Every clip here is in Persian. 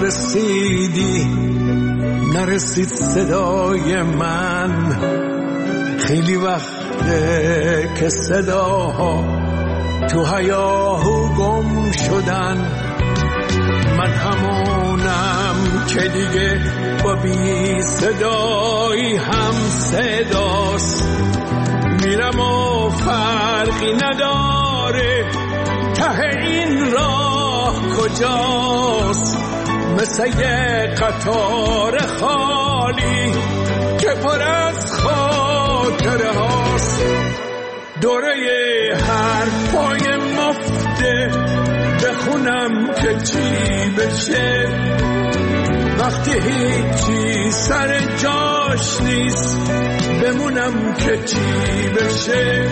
رسیدی نرسید صدای من، خیلی وقته که صداها تو هیاهو گم شدن. من همونم که دیگه با بی صدایی هم صداست، میرم و فرقی نداره ته این راه کجاست. مثل یه قطار خالی که پر از خاطره هاست، دوره حرفای مفته بخونم که چی بشه وقتی هیچی سر جاش نیست، بمونم که چی بشه.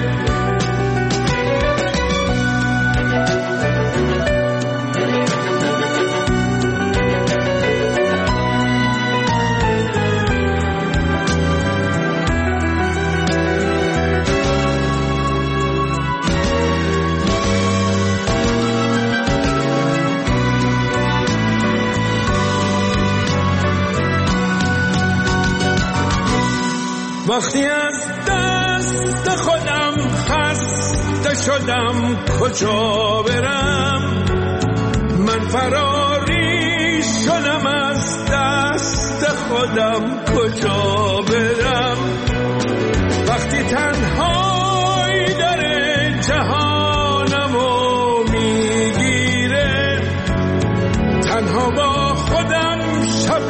وقتی از دست خودم خسته شدم کجا برم، من فراری شدم از دست خودم کجا برم. وقتی تنهایی داره جهانمو میگیره، تنها با خودم شب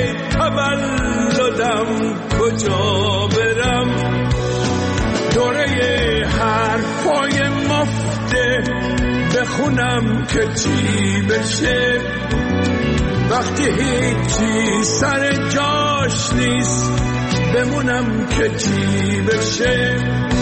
تولدم کجا برم. دوره حرفای مفته بخونم که چی بشه وقتی هیچی سر جاش نیست، بمونم که چی بشه.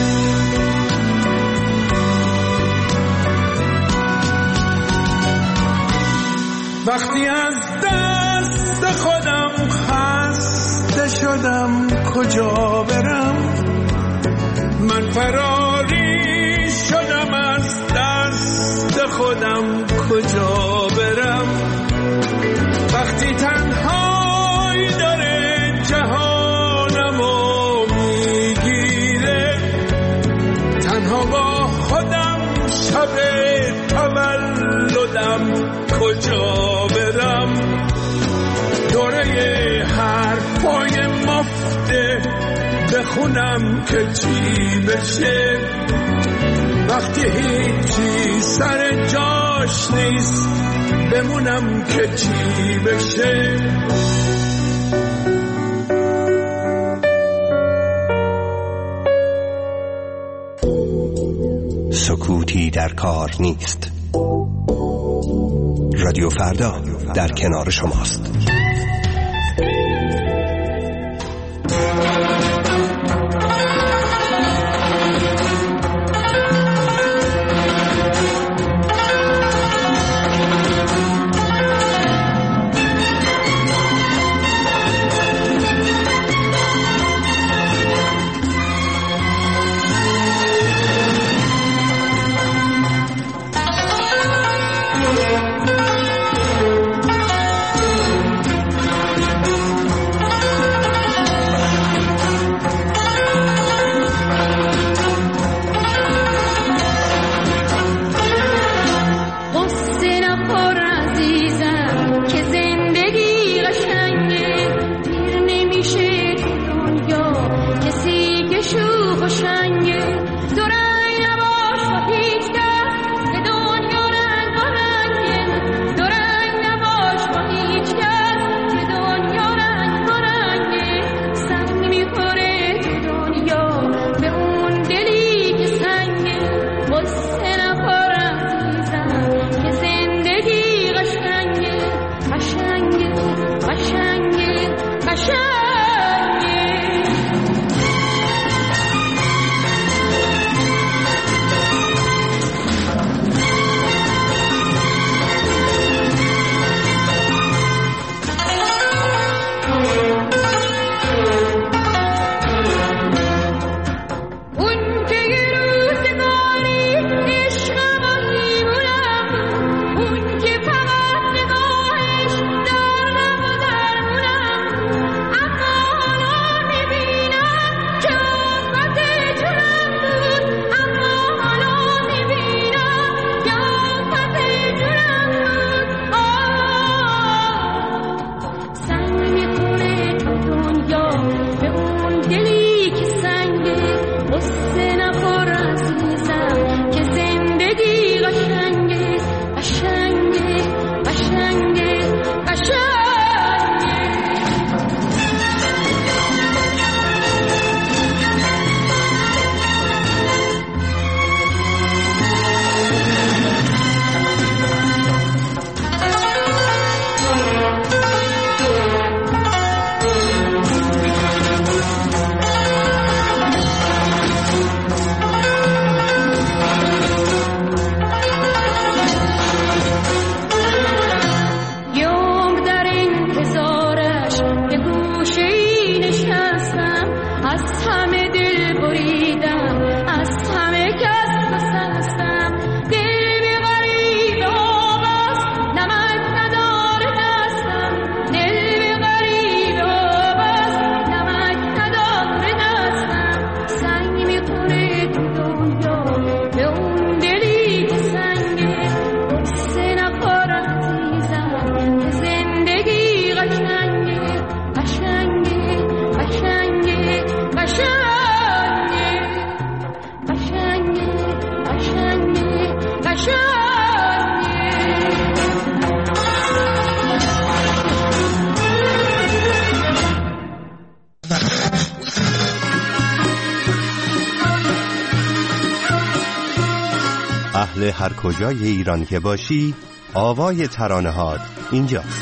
وقتی از دست خودم خسته شدم کجا برم، من فراری شدم از دست خودم کجا برم. وقتی تنهایی داره جهانمو میگیره، تنها با خودم شب تولدم کجا برم. دوره حرفای مفته بخونم که چی بشه وقتی هیچی سر جاش نیست، بمونم که چی بشه. سکوتی در کار نیست. رادیو فردا در کنار شماست. اهل هر کجای ایران که باشی، آوای ترانه‌هات اینجاست.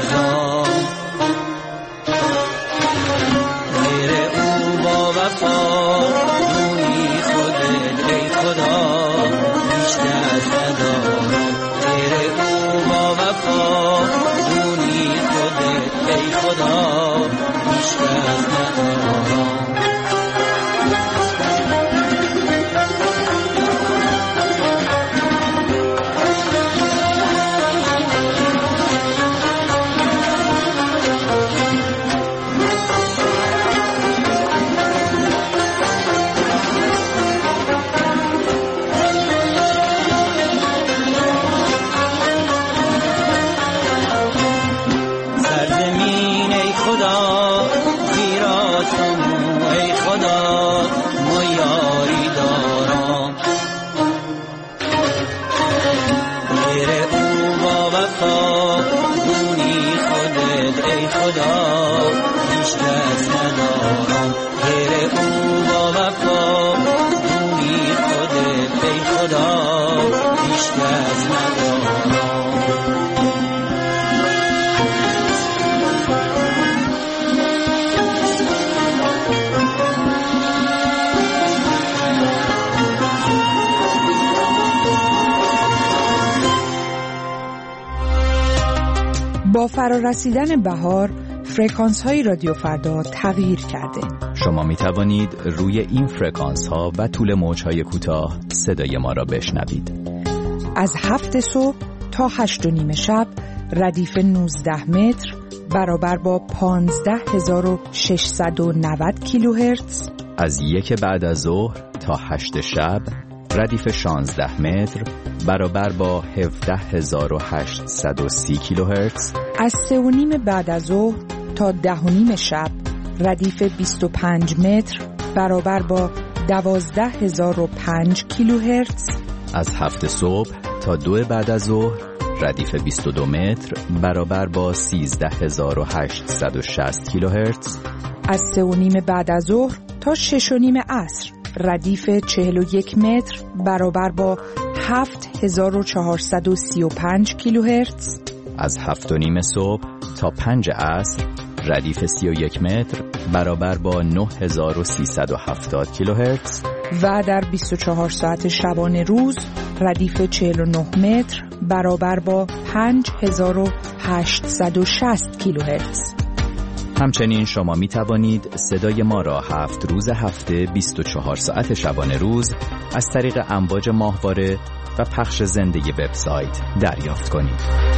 وفا خدا بیشتر ندارم. با فرارسیدن بهار، فرکانس های رادیو فردا تغییر کرده. شما می توانید روی این فرکانس ها و طول موج های کوتاه صدای ما را بشنوید. از 7 صبح تا 8:30 شب ردیف 19 متر برابر با 15690 کیلوهرتز. از 1 بعد از ظهر تا 8 شب ردیف 16 متر برابر با 17830 کیلوهرتز. از 3:30 بعد از ظهر تا 10:30 شب ردیف 25 متر برابر با 12005 کیلوهرتز. از 7 صبح تا 2 بعد از ظهر ردیف 22 متر برابر با 13860 کیلوهرتز. از 3:30 بعد از ظهر تا 6:30 عصر ردیف 41 متر برابر با 7435 کیلوهرتز. از 7:30 صبح تا 5 عصر ردیف 31 متر برابر با 9370 کیلوهرتز. و در 24 ساعت شبانه روز ردیف 49 متر برابر با 5860 کیلوهرتز. همچنین شما می توانید صدای ما را 7 روز هفته 24 ساعت شبانه روز از طریق امواج ماهواره و پخش زنده وبسایت دریافت کنید.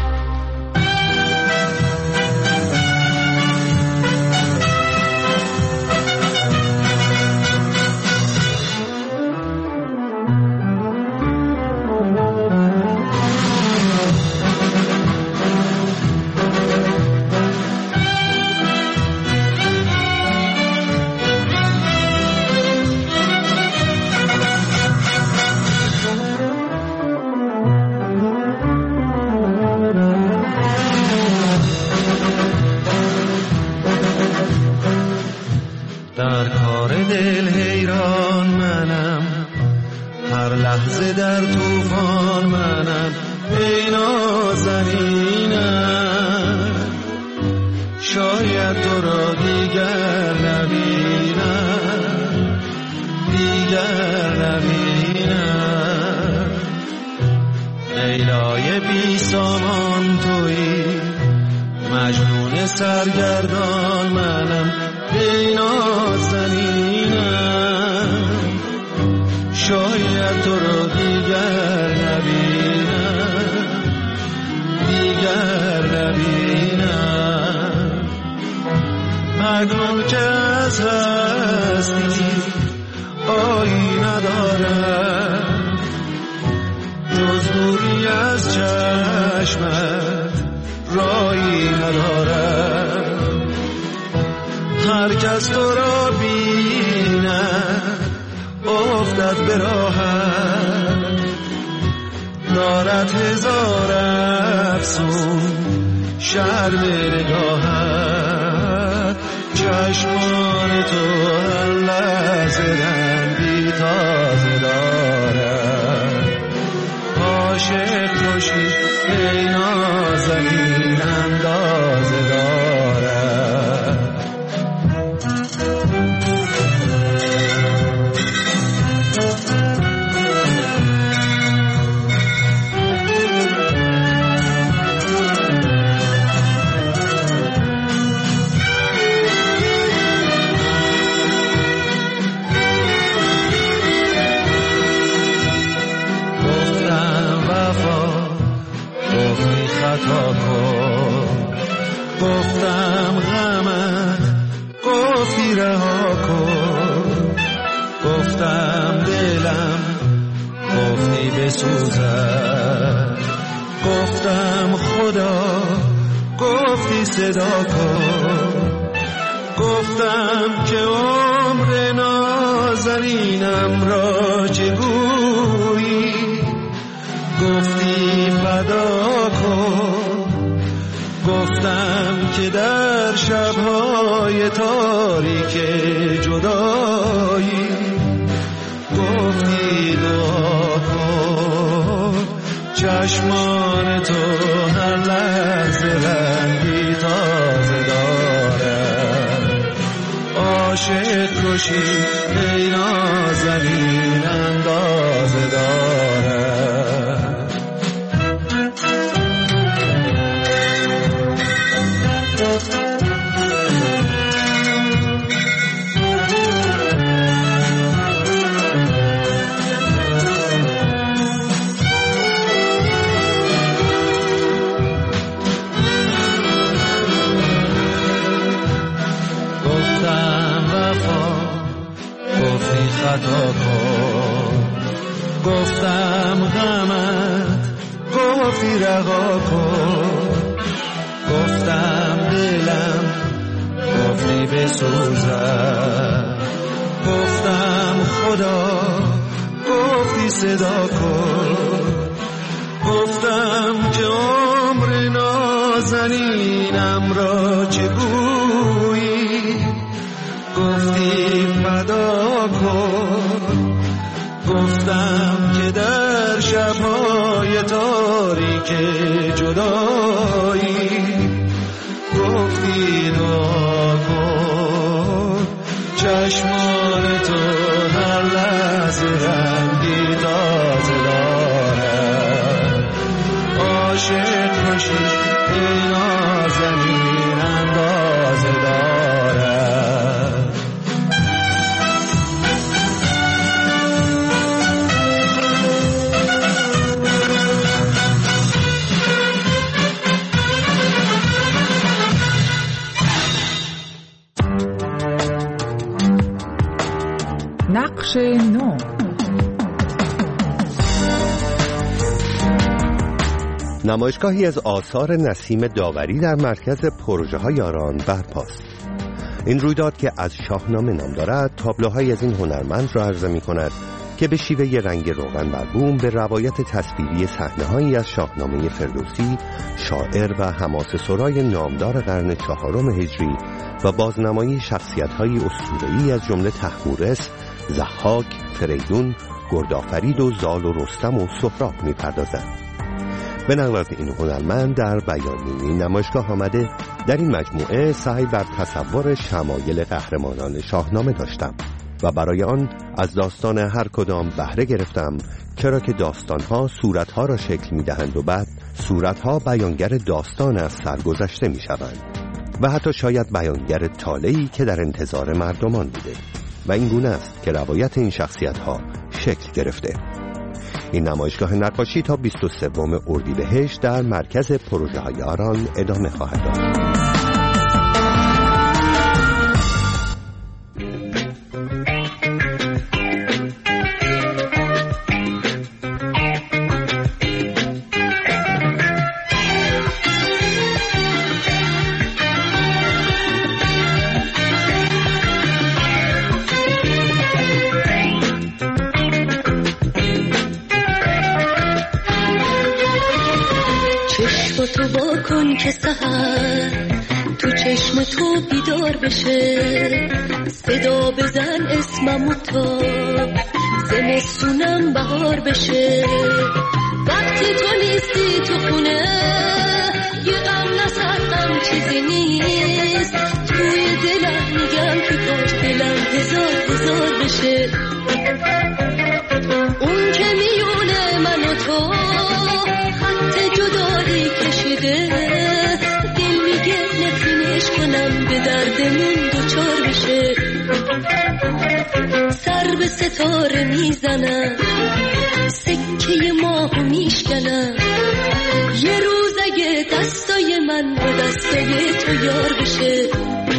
در کار دل حیران منم، هر لحظه در طوفان منم. ای نازنینم شاید تو را دیگر نبینم، دیگر نبینم. لیلای بی سامان تویی، مجنون سرگردان منم. ای نازنینم شاید تو رو دیگر نبینم، دیگر نبینم. مردم که از هستی آیی ندارم، جز دوری از چشمت رایی ندارم. هر کس تو را بیند افتد به راهت، دارد هزار افسون شرم نگاهت. چشمان تو هر لحظه رنگی تازه دارد. عاشق توشی ای نازنین اندازه دارد. گفتم غمت گفتی رها کن، گفتم دلم گفتی بسوزد، گفتم خدا گفتی صدا کن، گفتم که عمر نازنینم را چگویی، گفتی فدا کن، گفتم که در شبهای تاریک جدایی گفتی دعا کن، چشمان تو هر لحظه رنگی تازه دارد، عاشق کشی ای نازنین اندازه دارد. خطا کن، گفتم غمت گفتی رها کن، گفتم دلم گفتی بسوزد، گفتم خدا گفتی صدا کن، گفتم که عمر نازنینم را چگویی، گفتی فدا کن، گفتم که در شبهای تاریک جدایی گفتی دعا کن، چشمان تو هر لحظه رنگی تازه دارد، عاشق باشی ای نازنین اندازه دارد. نقش نو. نمایشگاهی از آثار نسیم داوری در مرکز پروژه‌های یاران برپاست. این رویداد که از شاهنامه نام دارد تابلوهایی از این هنرمند را عرضه می‌کند که به شیوه رنگ روغن بر بوم به روایت تصویری صحنه‌هایی از شاهنامه فردوسی، شاعر و حماسه سرای نامدار قرن 4 هجری و بازنمایی شخصیت‌های اسطوره‌ای از جمله طهمورث، ضحاک، فریدون، گردآفرید و زال و رستم و سهراب می‌پردازد. به نقل از این هنرمند در بیانیه‌ای نمایشگاه آمده در این مجموعه سعی بر تصور شمایل قهرمانان شاهنامه داشتم و برای آن از داستان هر کدام بهره گرفتم، چرا که داستان‌ها صورت‌ها را شکل می‌دهند و بعد صورت‌ها بیانگر داستان از سرگذشته می‌شوند و حتی شاید بیانگر طالعی که در انتظار مردمان بوده و این گونه است که روایت این شخصیت‌ها شکل گرفته. این نمایشگاه نقاشی تا 23 اردیبهشت در مرکز پروژه‌های یاران ادامه خواهد داشت. تو با کن که سحر تو چشم تو بیدار بشه، صدا بزن اسممو تا زمستونم بهار بشه، وقتی تو نیستی تو خونه یه غم نسرم چیزی نیست، توی دلم میگم که کاش دلم هزار بشه، اون که میونه من و تو خط جدایی کشیده، دل میگه نفرینش کنم به دردمون دوچار بشه، سر به ستاره میزنم سکه ماهو میشکنم، یه روز اگه دستای من با دستای تو یار بشه.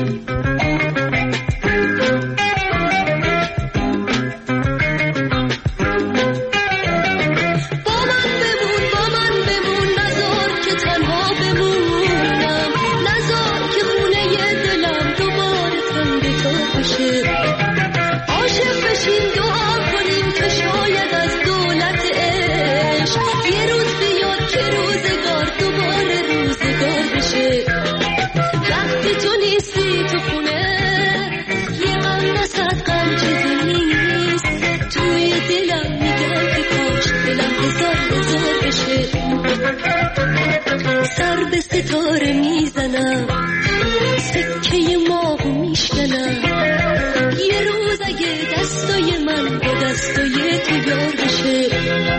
سر به ستاره میزنم، سکه ماهو میشکنم، یه روز اگه دستای من با دستای تو یار بشه.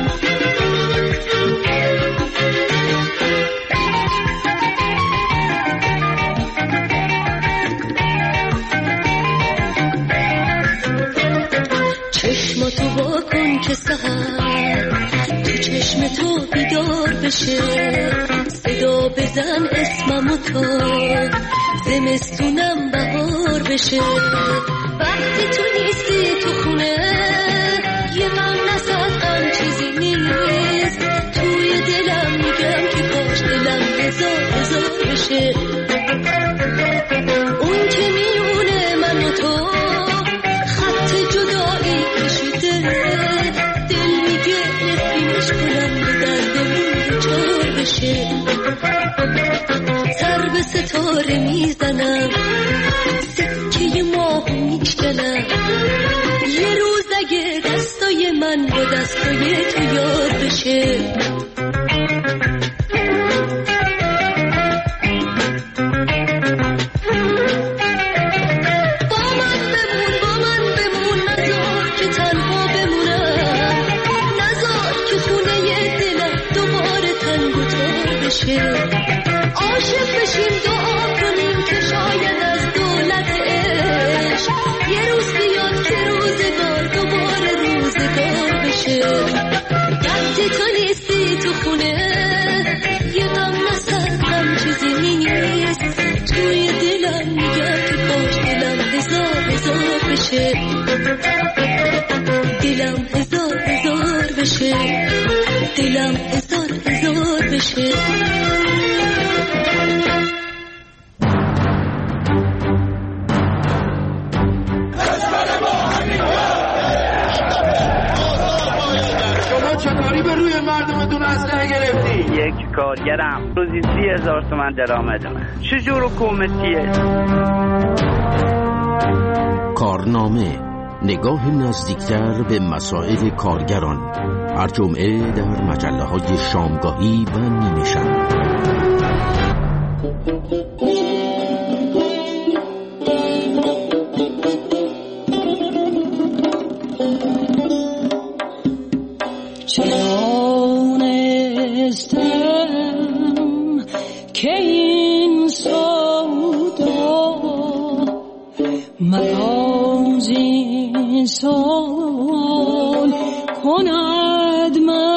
چشماتو با کن که سحر تو چشم تو بیدار بشه، صدا بزن اسممو تا زمستونم بهار بشه. وقتی تو نیستی تو خونه یه غم نسد، غم چیزی نیست توی دلم، میگم که کاش دلم هزار بشه. اون که میونه من و تو خط جدایی کشیده، دل میگه نفرینش کنم به دردمون دوچار بشه. سر به ستاره میزنم، سکه ماهو میشکنم، یه روز اگه دستای من با دستای تو یار بشه. عاشق بشیم دعا کنیم که شاید از دولت عشق یه روز بیاد که روزگار دوباره روزگار بشه. وقتی تو نیستی تو خونه یه غم نسد، غم چیزی نیست توی دلم، میگم که کاش دلم هزار بشه. دلم هزار بشه، دلم هزار بشه. چطوری به روی مردمتون اسلحه گرفتی؟ یک کارگرم روزی 30,000 تومان درآمد من. چجور حکومتیه؟ کارنامه، نگاه نزدیکتر به مسائل کارگران، هر جمعه در مجله‌های شامگاهی و نیمه شب. دانستم که این سودا مرا زین سال کند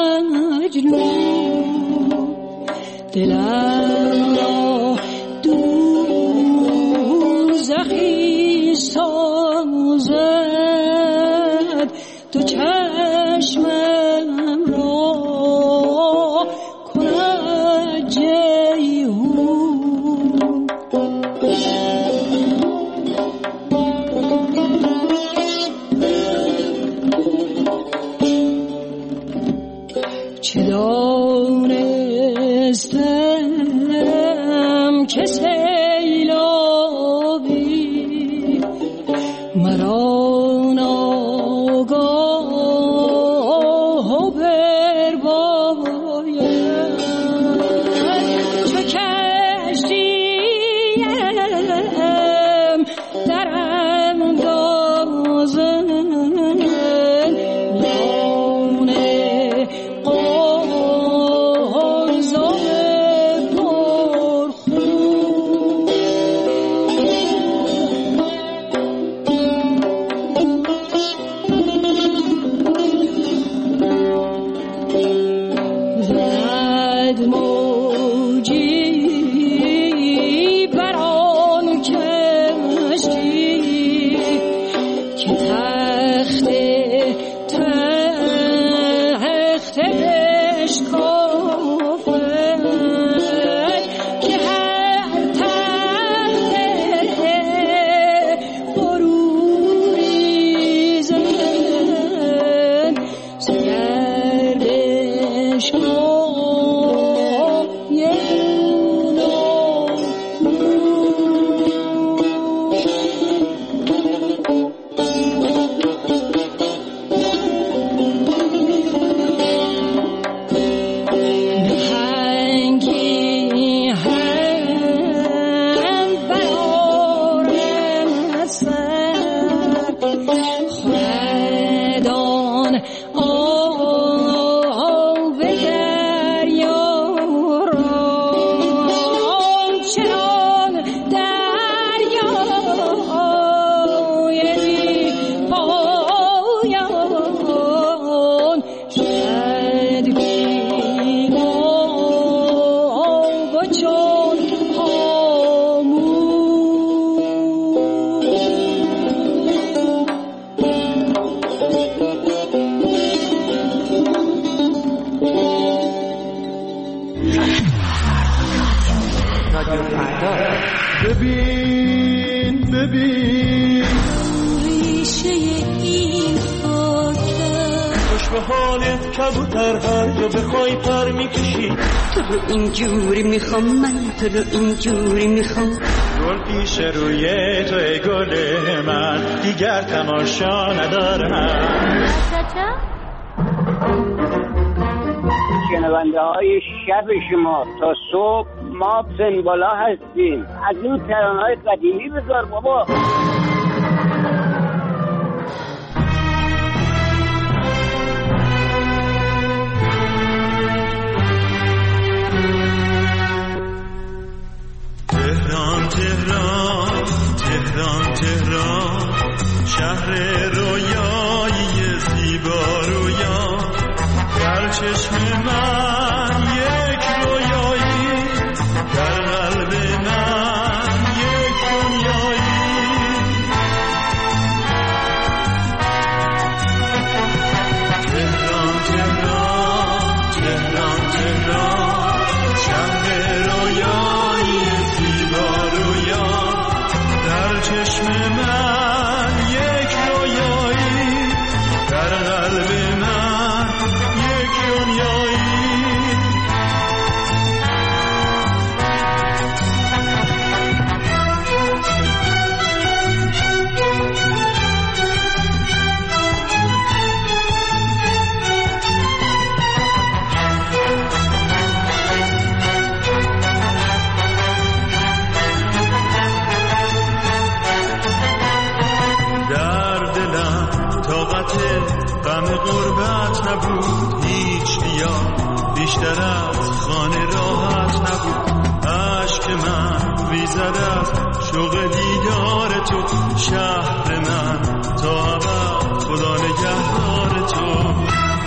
مجنون، دلم را دوزخی سازد، تو چشمم را کند جیهون. چه دانستم که سیلابی مرا ناگاه برباید، چو کشتی ببین ریشه این خاکه خوش به حالت کبوتر هر جا بخوای پر میکشی تو رو اینجوری میخوام من تو رو اینجوری میخوام گل پیش روی توی گل من دیگر تماشا ندارم شنونده های شب شما تا صبح ما سنبالا هستیم از این ترانه‌های قدیمی بذار بابا تهران تهران تهران تهران شهر رویایی زیبا رویا در چشم من یک رویایی در قلب من یک دنیایی تهران تهران تهران تهران شهر رویایی زیبا رویا در چشم من یک رویایی در قلب من یک دنیایی غم غربت نبود هیچ بیا بیشتر از خانه راحت نبود عشق من ریزد از شوق دیدار تو شهر من تا ابد خدا نگهدار تو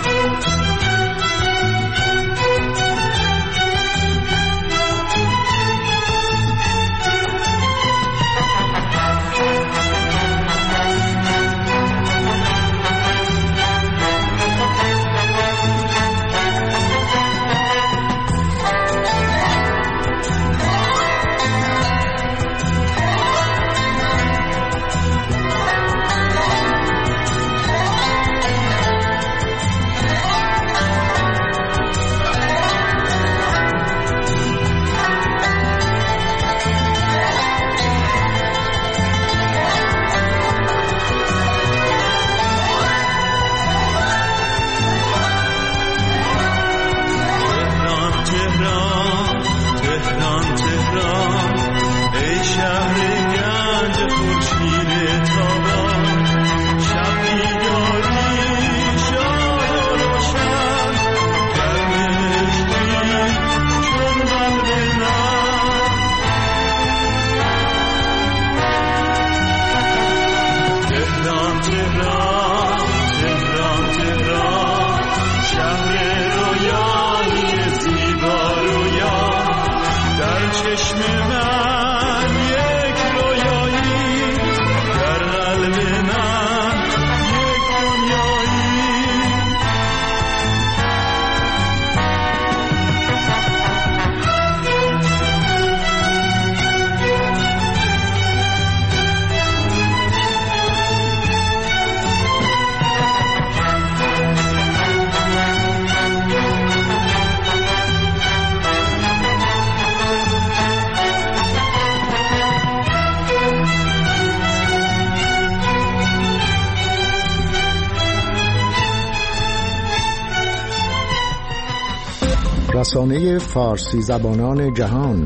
رسانه فارسی زبانان جهان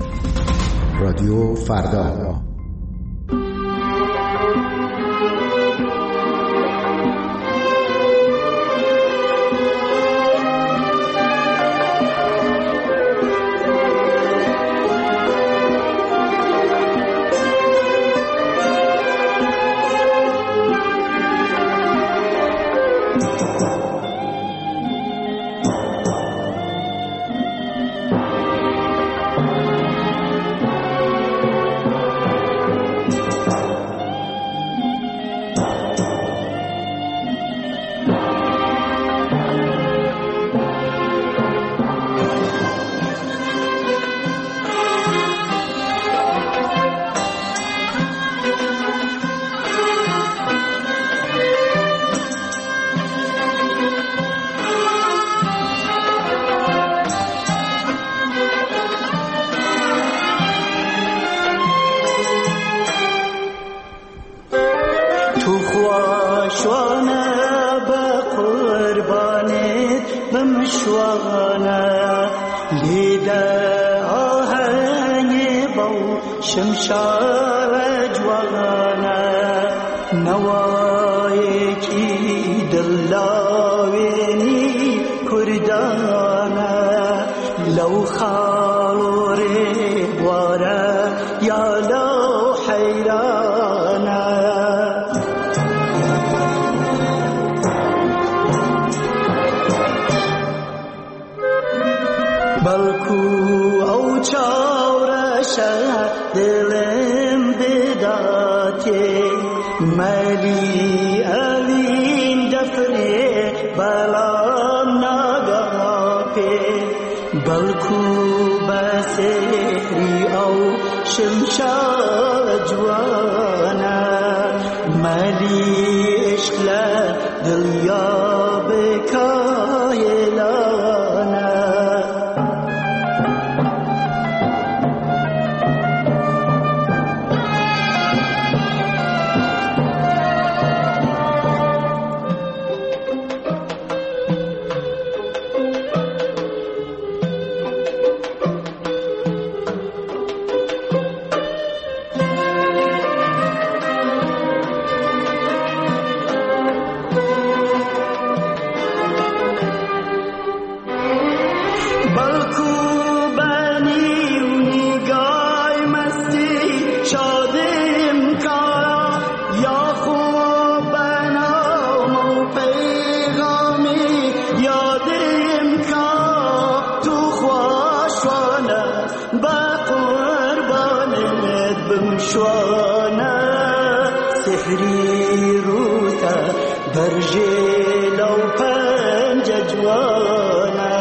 رادیو فردا. خواشوانه به قربانت بمشوانه لیده آهنگ با شمشار جوانه نوای کی دلاوینی کردانه لو خالوری بواره یا لو حیرانه بلکو او چاورشه دلم بداتی ملی الین دفری بلام نگاپی بلکو بسیری او شمشار جوانا ملی عشق دلیا بکایلانا سحری روتا برجل و پنج جوانا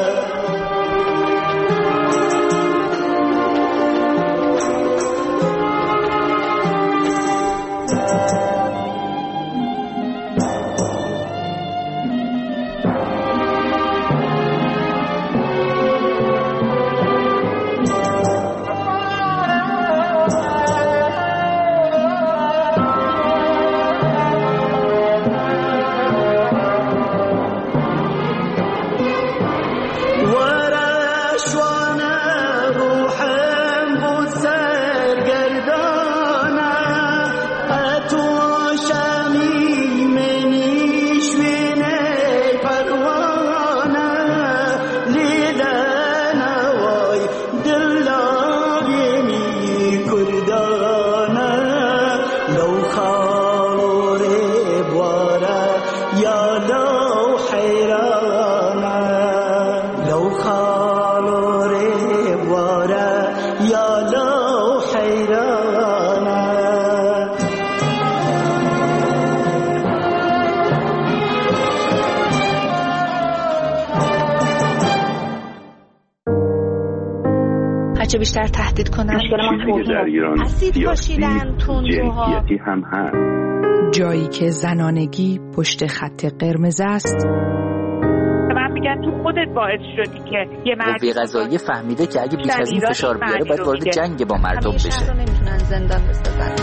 چه بیشتر تهدید کنن در ایران اسید پاشیدن تندروها هم هست. جایی که زنانگی پشت خط قرمز است. من میگم تو خودت باعث شدی که یه مرد قوه قضاییه فهمیده که اگه بیش از این فشار بیاره باید وارد جنگ با مردم بشه. نمیتونن زندان بسازن.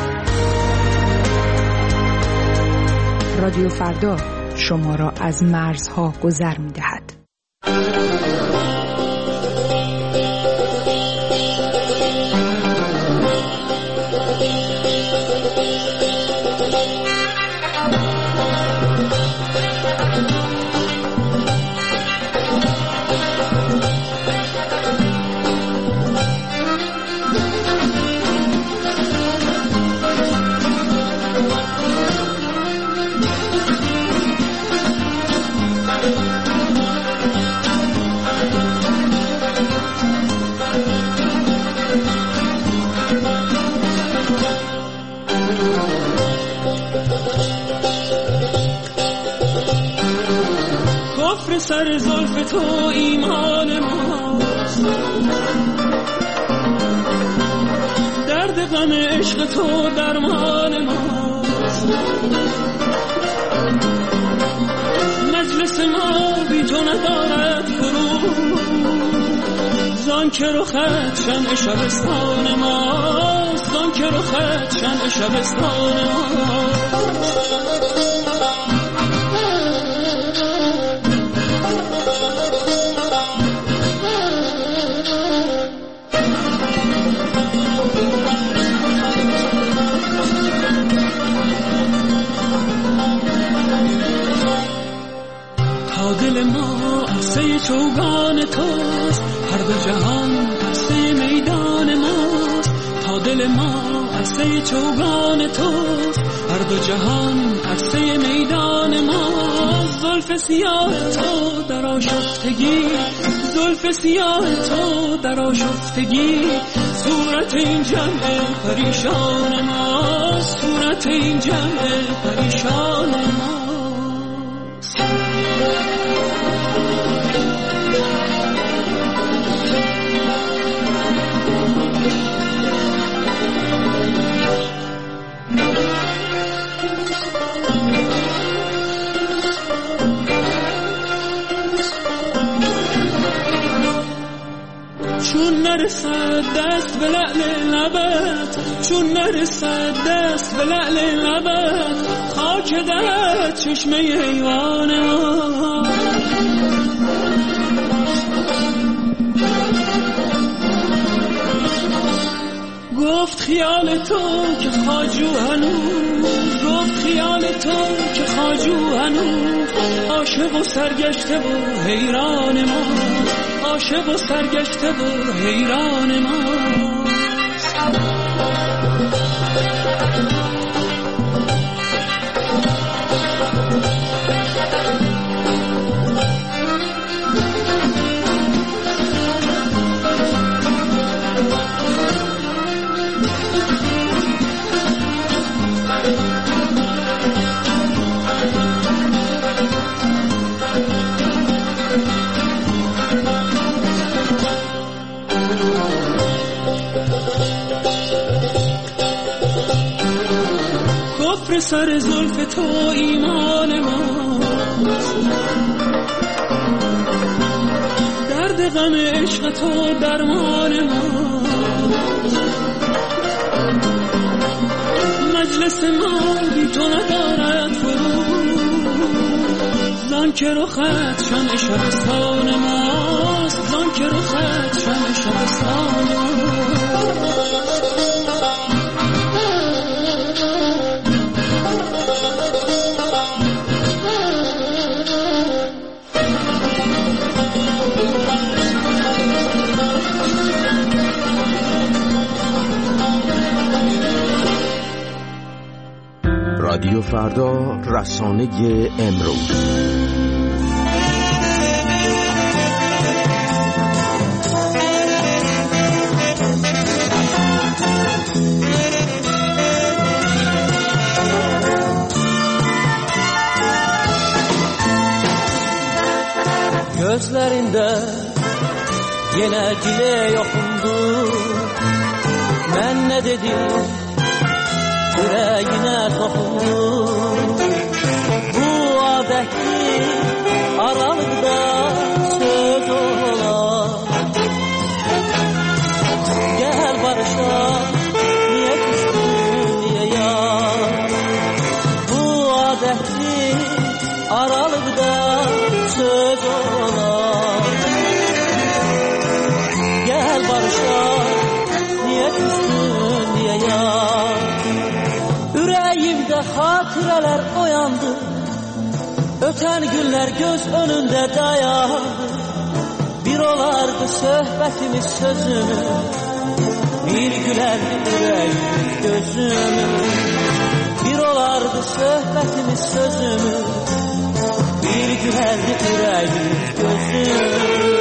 رادیو فردا شما را از مرزها گذر میدهد. سر زلف تو ایمان ماست، درد غم عشق تو درمان ماست. مجلس ما بی تو ندارد فرو، زان که رخت شمع شبستان ماست، زان که رخت شمع شبستان ماست. چوگان توست، هر دو جهان عرصه میدان ماست. تا دل ما عرصه چوگان توست، هر دو جهان عرصه میدان ماست. زلف سیاه تو در آشفتگی، زلف سیاه تو در آشفتگی، صورت این جمع پریشان ماست، صورت این جمع پریشان ماست. چون نرسد دست به لعل لبت، چون نرسد دست به لعل لبت، خاک در چشمه حیوان ما. گفت خیال تو که خواجو هنوز، گفت خیال تو که خواجو هنوز، عاشق و سرگشته و حیران ما، عاشق و سرگشته و حیران ما. کفر سر زلف تو ایمان ماست، درد غم عشق تو درمان ماست. مجلس ما بی تو ندارد فرو، زان که رخت شمع شبستان ماست، زان که رخت شمع شبستان ماست. رادیو فردا، رسانه امروز. Gözlerinde yine dile yokundu, ben ne dedim yüreğine dokundu. Bu adetli aralıkta söz ola, gel barışa, niye küstün niye ya. Bu adetli aralıkta söz ola, gel barışa, niye küstün niye ya. Yüreğimde hatıralar oyandı, öten günler göz önünde dayandı. Bir olardı sohbetimiz sözümüz, bir gülerdi yüreğimiz gözümüz. Bir olardı sohbetimiz sözümüz, bir gülerdi yüreğimiz gözümüz.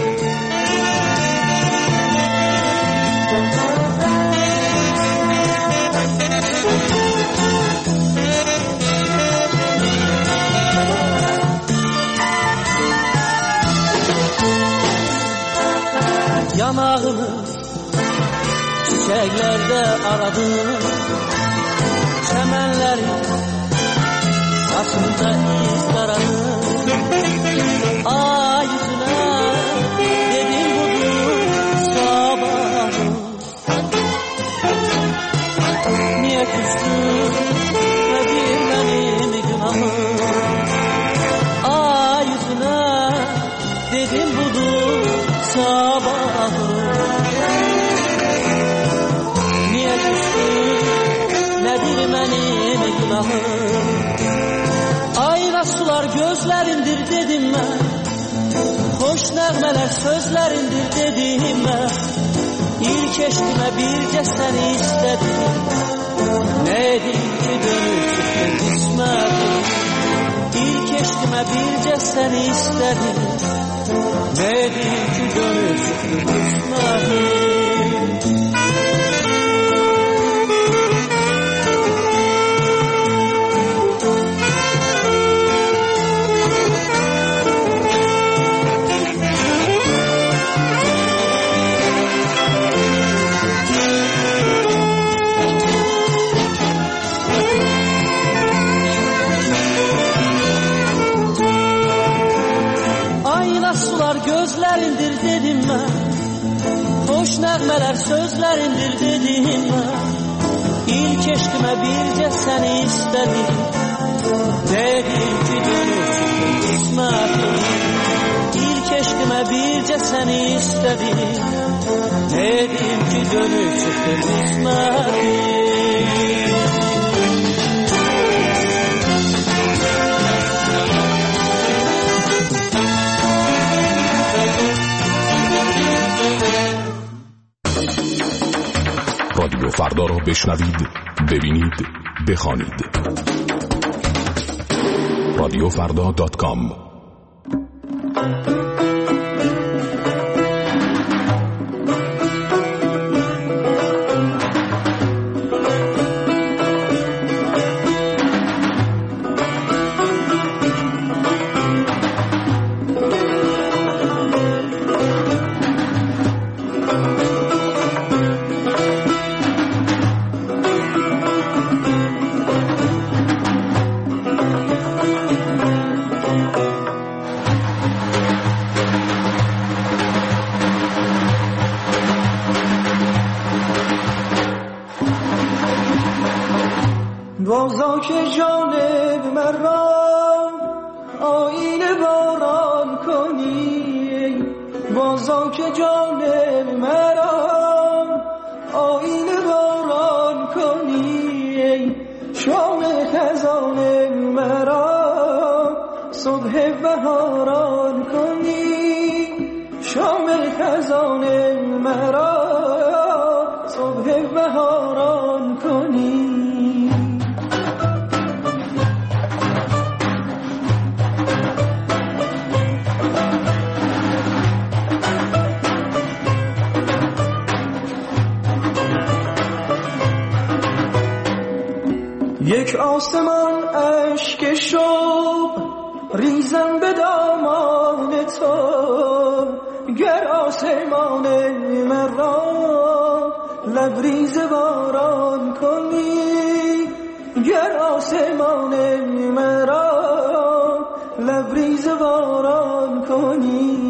Yanağımız çiçeklerde aradım, çemenlerin başında iz taradım. Ay yüzüne dedim budur sabahım, niye küstün nedir benim günahım. Ay yüzüne dedim budur sabahım, niye küstün nedir benim günahım. Ayna sular gözlerindir dedim ben, hoş hoş nəğmələr sözlərindir dediyim mən. İlk eşqimə bircə səni istədim. Nə edim ki dönüb çıxdı qismətim. İlk eşqimə bircə səni istədim. Nə edim ki dönüb çıxdı qismətim. Gözlərindir dedim mən. Hoş nəğmələr sözlərindir dedim mən. İlk eşqimə bircə səni istədim. Dedim ki dönüb qismətim. İlk eşqimə bircə səni istədim. Dedim ki dönüb çıxdı qismətim. رادیو فردا را بشنوید، ببینید، بخوانید. radiofrda.com بازا که جانب مرا آینه باران کنی. بازا که جانب مرا آینه باران کنی. شام خزان مرا صبح بهاران کنی. شام خزان مرا صبح بهاران کنی. یک آسمان اشک شوق ریزم به دامان تو. گر آسمان مرا لبریز باران کنی. گر آسمان مرا لبریز باران کنی.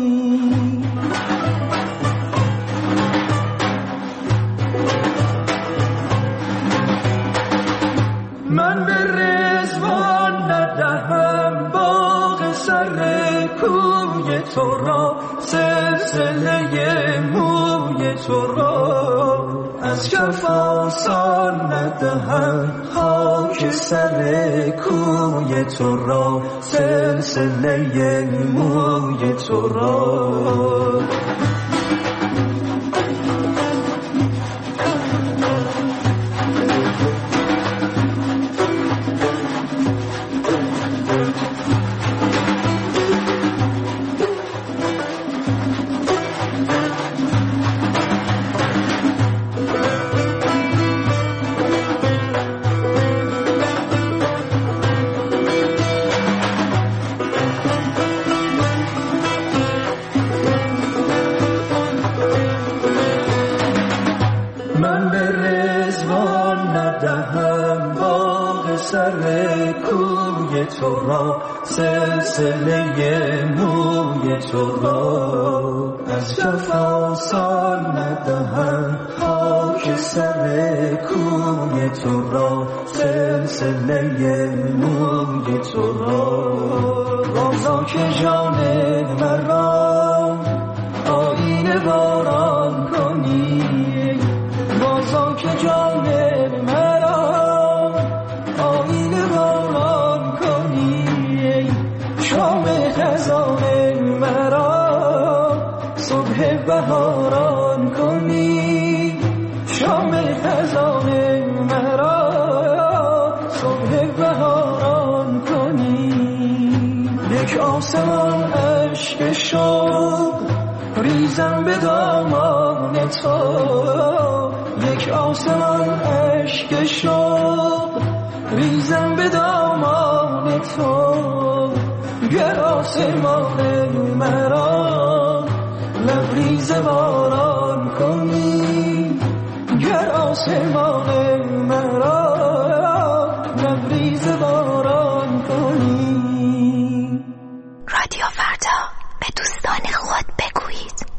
من به رضوان ندهم باغ سر کوی تو را. سلسله موی تو را از کف آسان ندهم. خاک سر کوی تو را سلسله موی تو را. من به رضوان ندهم باغ سر کوی تو را. سلسله موی تو را از کف آسان ندهم. خاک سر کوی تو را سلسله موی تو را. بازا که جان مرا آینه باران کنی. بازا که جان مرا آینه باران کنی. شام خزان مرا صبح بهاران کنی، یک آسمان عشق شوق ریزم به دامان تو، یک آسمان عشق شوق ریزم به دامان تو، گر آسمان مرا لبریز باران کنی، گر آسمان مرا لبریز باران کنی. رادیو فردا، به دوستان خود بگویید.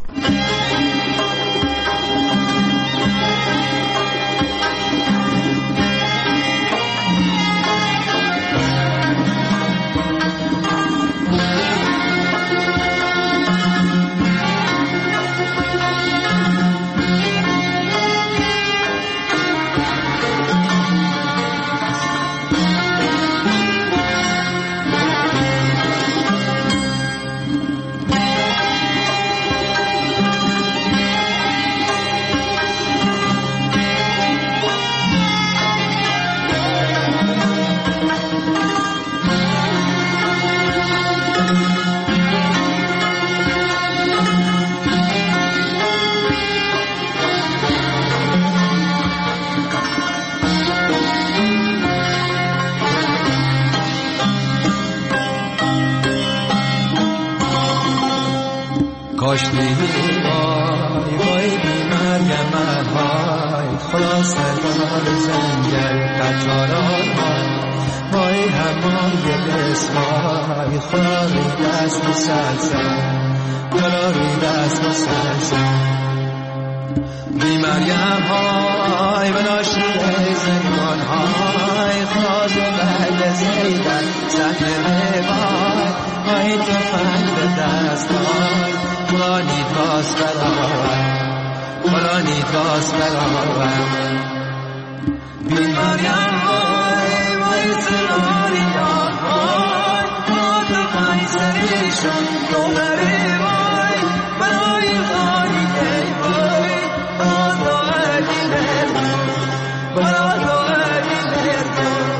کاشتی وای وای بی مریم های، خلاص دار زنگل قطاران وای همای بسمای، خلاری دست مسلسل خلاری دست مسلسل. بی مریم های و ناشی زنگان های، خلاص بل زیدن سهل وای وای تفنگ به دست های، فلانی تاس برآور فلانی تاس برآور. بی مریم وای وای سرانی وای، ما تو پای سریشون دوباره وای، برای خانی ای وای، برا تو علی لردون برا تو علی لردون.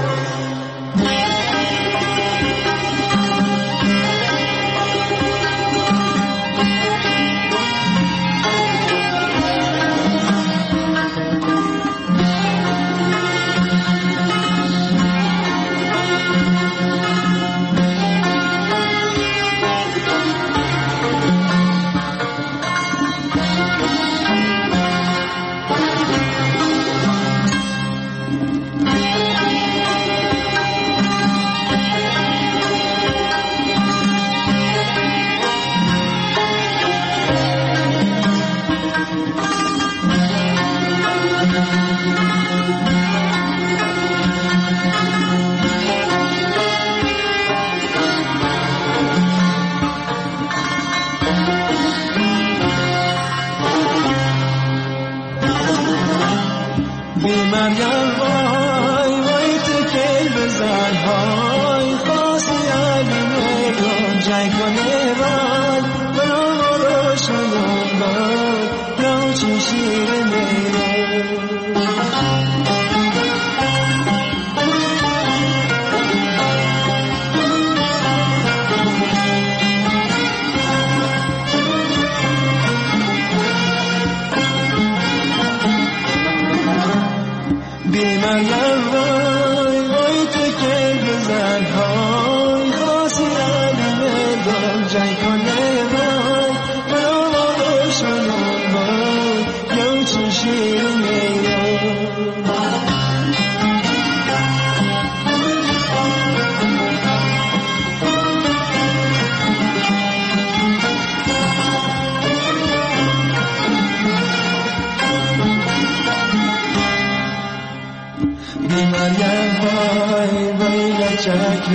چک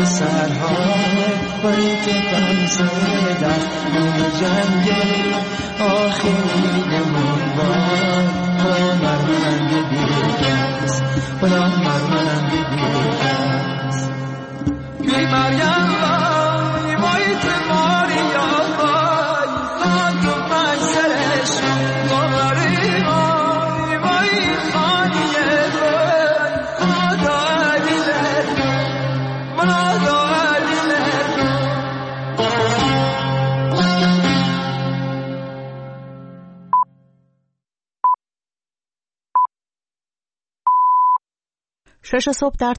سرهای باید بنزه در نور جنگل آخرینمون با مرمند بیرگز بلا مرمند بیرگز بی مریم وای وای تماریا وای خان تو منزلش باری وای وای خانیه وای خدا علیه 6 صبح در